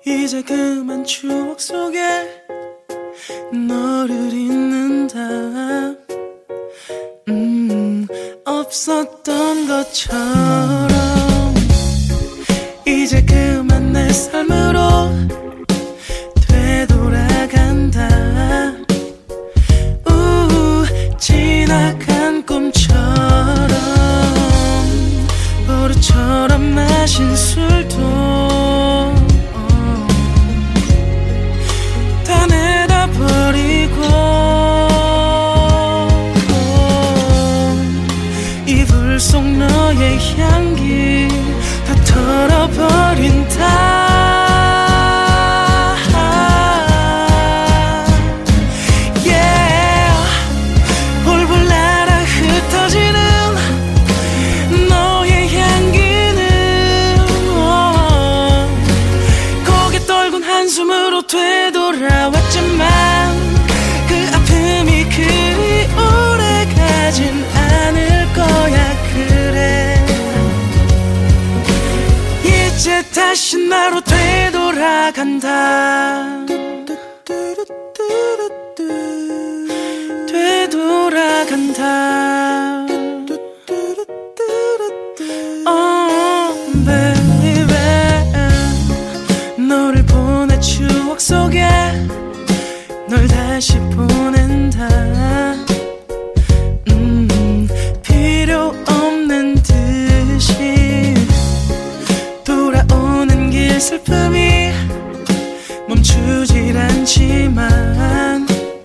이제 그만 추억 속에 너를 잊는다. 없었던 것처럼 이제 그만 내 삶으로 되돌아간다. 지나간 꿈처럼 버릇처럼 마신 술도 다 내다 버리고 이불 속 너의 향기 다 털어버린다. 한숨으로 되돌아왔지만 그 아픔이 그리 오래 가진 않을 거야. 그래 이제 다시 나로 되돌아간다. 되돌아간다. baby 너를 보내 추억 속에 널 다시 보낸다. 필요 없는 듯이 돌아오는 길 슬픔이 멈추질 않지만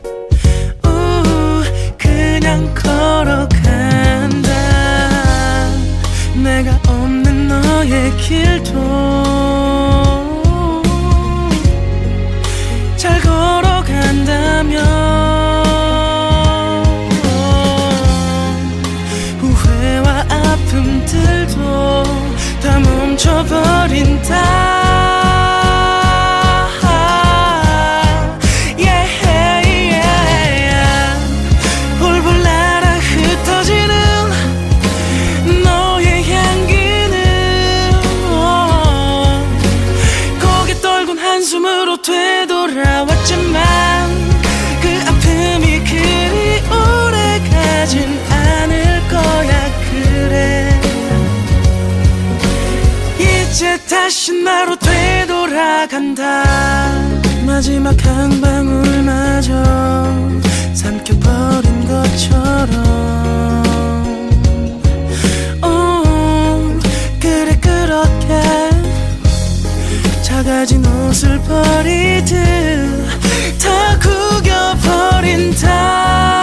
그냥 걸어간다. 내가 없는 너의 길도 잘 걸어간다면 후회와 아픔들도 다 멈춰버린다. 홀불 날아 흩어지는 너의 향기는 고개 떨군 한숨으로 되돌아왔지만 그 아픔이 그리 오래 가진 않을 거야. 그래 이제 다시 나로 되돌아간다. 마지막 한 방울마저 삼켜버린 것처럼 그래 그렇게 작아진 옷을 버리듯 다 구겨버린다.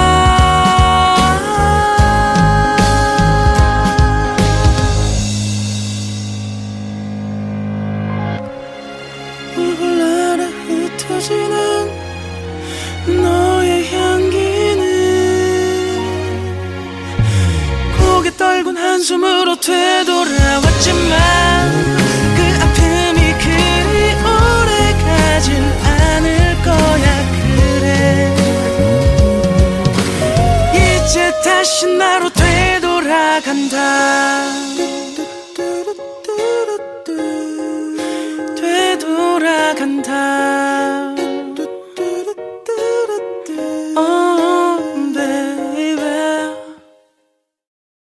홀홀 날아 흩어지는 너의 향기는 고개 떨군 한숨으로 되돌아왔지만 그 아픔이 그리 오래 가진 않을 거야. 그래 이제 다시 나로 되돌아간다. 되돌아간다.